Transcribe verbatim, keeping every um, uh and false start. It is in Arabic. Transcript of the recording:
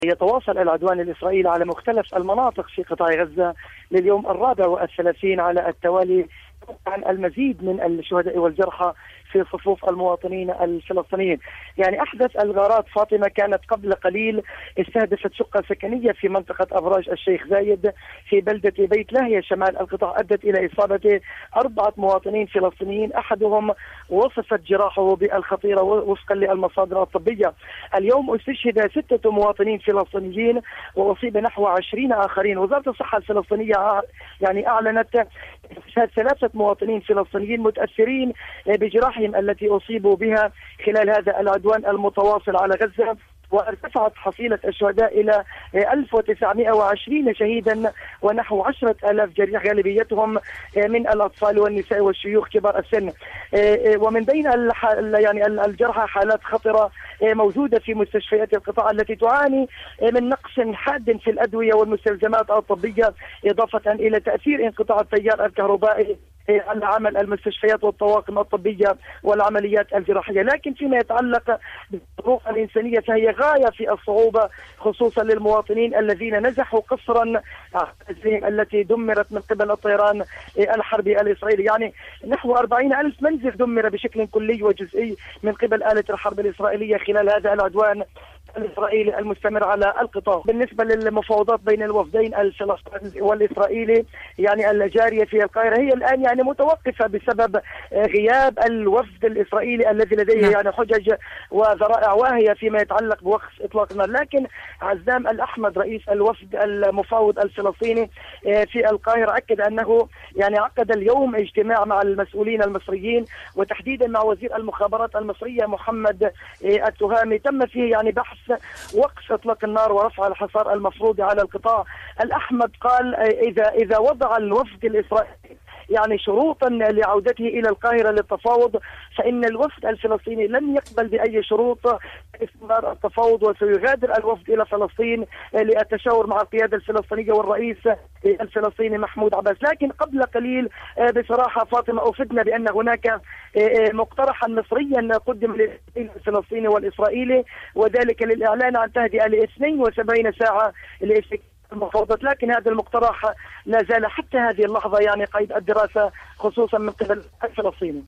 يتواصل العدوان الإسرائيلي على مختلف المناطق في قطاع غزة لليوم الرابع والثلاثين على التوالي عن المزيد من الشهداء والجرحى في صفوف المواطنين الفلسطينيين. يعني أحدث الغارات فاطمة كانت قبل قليل استهدفت شقة سكنية في منطقة أبراج الشيخ زايد في بلدة بيت لاهيا شمال القطاع، أدت إلى إصابة أربعة مواطنين فلسطينيين، أحدهم وصفت جراحه بالخطيرة وفقا للمصادر الطبية. اليوم استشهد ستة مواطنين فلسطينيين وأصيب نحو عشرين آخرين. وزارة الصحة الفلسطينية يعني أعلنت استشهاد ثلاثة مواطنين فلسطينيين متأثرين بجراحهم التي أصيبوا بها خلال هذا العدوان المتواصل على غزة، وارتفعت حصيلة الشهداء إلى ألف وتسعمائة وعشرين شهيدا ونحو عشرة آلاف جريح، غالبيتهم من الأطفال والنساء والشيوخ كبار السن. ومن بين يعني الجرحى حالات خطرة موجودة في مستشفيات القطاع التي تعاني من نقص حاد في الأدوية والمستلزمات الطبية، إضافة إلى تأثير انقطاع التيار الكهربائي على عمل المستشفيات والطواقم الطبية والعمليات الجراحية. لكن فيما يتعلق بالظروف الإنسانية فهي غاية في الصعوبة، خصوصا للمواطنين الذين نزحوا قسرا التي دمرت من قبل الطيران الحربي الإسرائيلي. يعني نحو أربعين ألف منزل دمر بشكل كلي وجزئي من قبل آلة الحرب الإسرائيلية خلال هذا العدوان الإسرائيلي المستمر على القطاع. بالنسبة للمفاوضات بين الوفدين الفلسطيني والإسرائيلي يعني الجارية في القاهرة هي الآن يعني متوقفة بسبب غياب الوفد الإسرائيلي الذي لديه يعني حجج وذرائع واهية فيما يتعلق بوقف إطلاق النار. لكن عزام الأحمد رئيس الوفد المفاوض الفلسطيني في القاهرة أكد أنه يعني عقد اليوم اجتماع مع المسؤولين المصريين وتحديدا مع وزير المخابرات المصرية محمد التهامي، تم فيه يعني بحث وقف اطلاق النار ورفع الحصار المفروض على القطاع. الأحمد قال اذا اذا وضع الوفد الاسرائيلي يعني شروطا لعودته الى القاهره للتفاوض فان الوفد الفلسطيني لن يقبل باي شروط استمرار التفاوض، وسيغادر الوفد الى فلسطين للتشاور مع القياده الفلسطينيه والرئيس الفلسطيني محمود عباس. لكن قبل قليل بصراحه فاطمه افدنا بان هناك مقترحا مصريا قدم للفلسطيني والاسرائيلي، وذلك للاعلان عن تهدئه ل اثنين وسبعين ساعه لاستكمال المفاوضات. لكن هذا المقترح لا زال حتى هذه اللحظه يعني قيد الدراسه خصوصا من قبل الفلسطيني.